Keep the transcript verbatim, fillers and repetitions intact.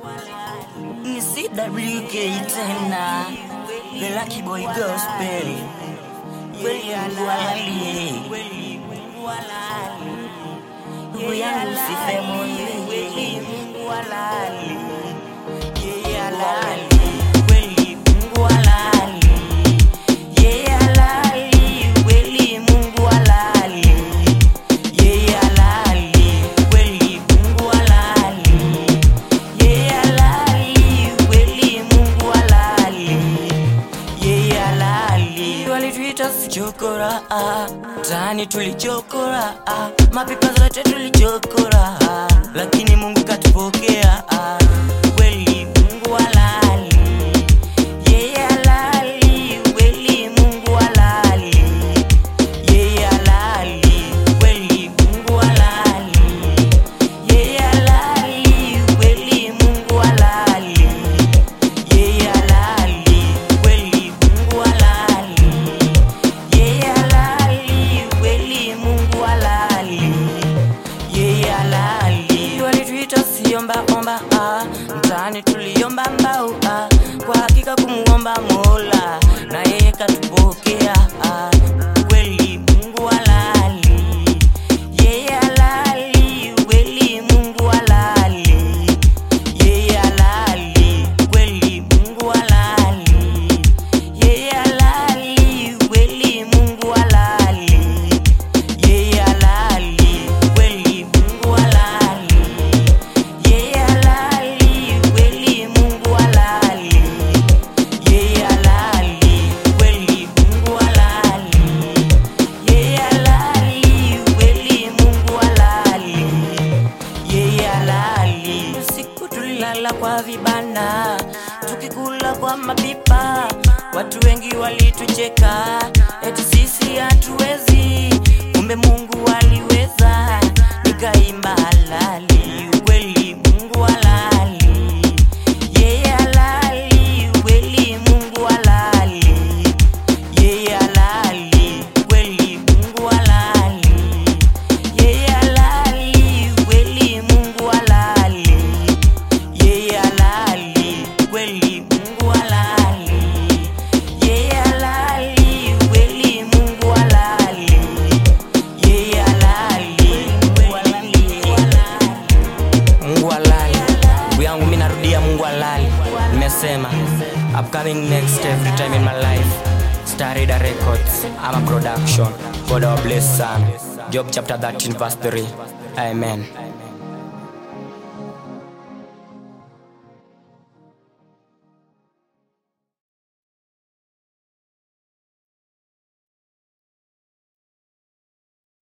Ni C W K tena, the Lucky Boy Gospel. Kweli Mungu halali, ndugu yangu sife mwenye. Kweli Mungu halali, yeye halali. Kweli Mungu halali, yeye halali. Kweli Mungu halali, yeye halali. Kweli Mungu halali, yeye halali. Kweli Mungu halali, yeye halali. Walituita sichokora, tani tulichokora, mapipa zote tulichokora, lakini Mungu katupokea. Kweli Mungu halali, yeye halali. Kweli Mungu halali, yeye halali. Kweli Mungu halali, yeye halali. Kweli Mungu halali, yeye halali. Kweli Mungu halali, yeye halali. Kweli Mungu halali, yeye halali. Walituita siomba omba, ah, mtaani tuliomba mbao, ah, kwa hakika kumuomba Mola na yeye katupokea. ah. Kweli Mungu halali, yeye halali. Kweli Mungu halali, yeye halali. Kweli Mungu halali, yeye halali. Kweli Mungu halali, yeye halali. Kweli Mungu halali, yeye halali. Kweli Mungu halali, yeye halali. Kweli Mungu halali, yeye halali. Kweli Mungu halali, yeye halali. Usiku tulilala kwa vibanda, tukikula kwa mapipa, watu wengi walitucheka eti sisi hatuwezi, kumbe Mungu aliweza. Nikaimba halali. Kweli Mungu halali, yeye halali. Kweli Mungu halali, yeye halali. Kweli Mungu halali, yeye halali. Kweli Mungu halali, yeye halali. Kweli Mungu halali, yeye halali. Kweli Mungu halali, yeye halali. Mungu halali. Ndugu yangu mimi narudia, Mungu halali. Nimesema upcoming next every time in my life. Starida Records, I'm a production. God bless son. Job chapter thirteen verse three. Amen.